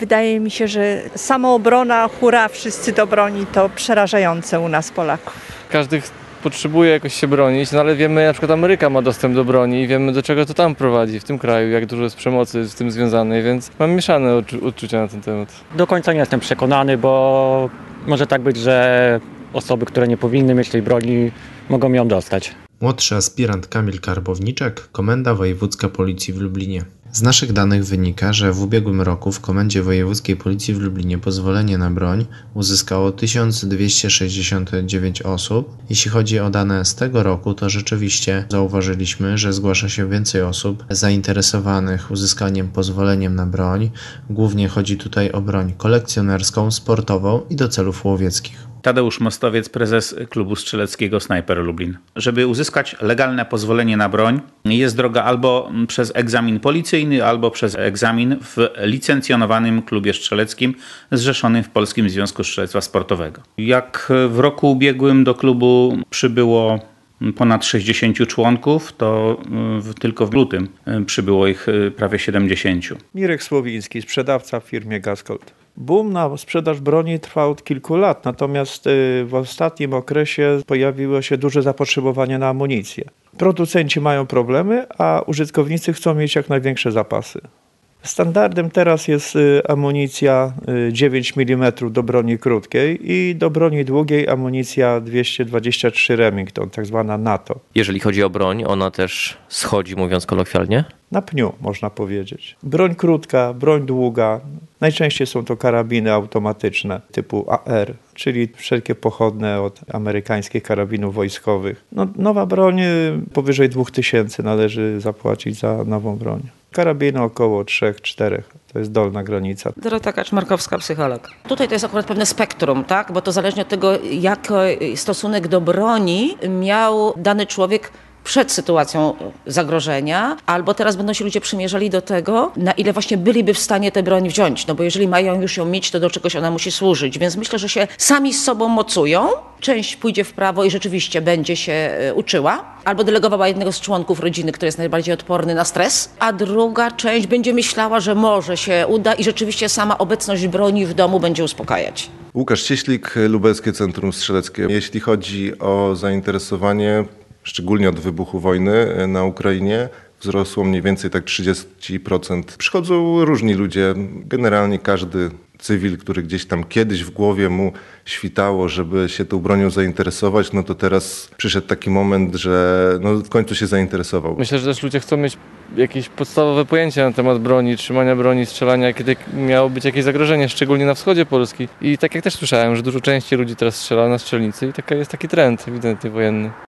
Wydaje mi się, że samoobrona, hurra, wszyscy do broni to przerażające u nas Polaków. Każdy potrzebuje jakoś się bronić, no ale wiemy, na przykład Ameryka ma dostęp do broni i wiemy, do czego to tam prowadzi w tym kraju, jak dużo jest przemocy z tym związanej, więc mam mieszane odczucia na ten temat. Do końca nie jestem przekonany, bo może tak być, że osoby, które nie powinny mieć tej broni, mogą ją dostać. Młodszy aspirant Kamil Karbowniczek, Komenda Wojewódzka Policji w Lublinie. Z naszych danych wynika, że w ubiegłym roku w Komendzie Wojewódzkiej Policji w Lublinie pozwolenie na broń uzyskało 1269 osób. Jeśli chodzi o dane z tego roku, to rzeczywiście zauważyliśmy, że zgłasza się więcej osób zainteresowanych uzyskaniem pozwoleniem na broń. Głównie chodzi tutaj o broń kolekcjonerską, sportową i do celów łowieckich. Tadeusz Mostowiec, prezes klubu strzeleckiego Snajper Lublin. Żeby uzyskać legalne pozwolenie na broń, jest droga albo przez egzamin policyjny, albo przez egzamin w licencjonowanym klubie strzeleckim zrzeszonym w Polskim Związku Strzelectwa Sportowego. Jak w roku ubiegłym do klubu przybyło ponad 60 członków, to tylko w lutym przybyło ich prawie 70. Mirek Słowiński, sprzedawca w firmie Gascolt. Boom na sprzedaż broni trwa od kilku lat, natomiast w ostatnim okresie pojawiło się duże zapotrzebowanie na amunicję. Producenci mają problemy, a użytkownicy chcą mieć jak największe zapasy. Standardem teraz jest amunicja 9 mm do broni krótkiej i do broni długiej amunicja 223 Remington, tak zwana NATO. Jeżeli chodzi o broń, ona też schodzi, mówiąc kolokwialnie? Na pniu, można powiedzieć. Broń krótka, broń długa. Najczęściej są to karabiny automatyczne typu AR, czyli wszelkie pochodne od amerykańskich karabinów wojskowych. Nowa broń powyżej 2000 należy zapłacić za nową broń. Karabiny około 3-4, to jest dolna granica. Dorota Kaczmarkowska, psycholog. Tutaj to jest akurat pewne spektrum, tak? Bo to zależnie od tego, jaki stosunek do broni miał dany człowiek przed sytuacją zagrożenia, albo teraz będą się ludzie przymierzali do tego, na ile właśnie byliby w stanie tę broń wziąć, no bo jeżeli mają już ją mieć, to do czegoś ona musi służyć, więc myślę, że się sami z sobą mocują, część pójdzie w prawo i rzeczywiście będzie się uczyła, albo delegowała jednego z członków rodziny, który jest najbardziej odporny na stres, a druga część będzie myślała, że może się uda i rzeczywiście sama obecność broni w domu będzie uspokajać. Łukasz Cieślik, Lubelskie Centrum Strzeleckie. Jeśli chodzi o zainteresowanie, szczególnie od wybuchu wojny na Ukrainie, wzrosło mniej więcej tak 30%. Przychodzą różni ludzie, generalnie każdy cywil, który gdzieś tam kiedyś w głowie mu świtało, żeby się tą bronią zainteresować, no to teraz przyszedł taki moment, że w końcu się zainteresował. Myślę, że też ludzie chcą mieć jakieś podstawowe pojęcie na temat broni, trzymania broni, strzelania, kiedy miało być jakieś zagrożenie, szczególnie na wschodzie Polski. I tak jak też słyszałem, że dużo częściej ludzi teraz strzela na strzelnicy i jest taki trend ewidentnie wojenny.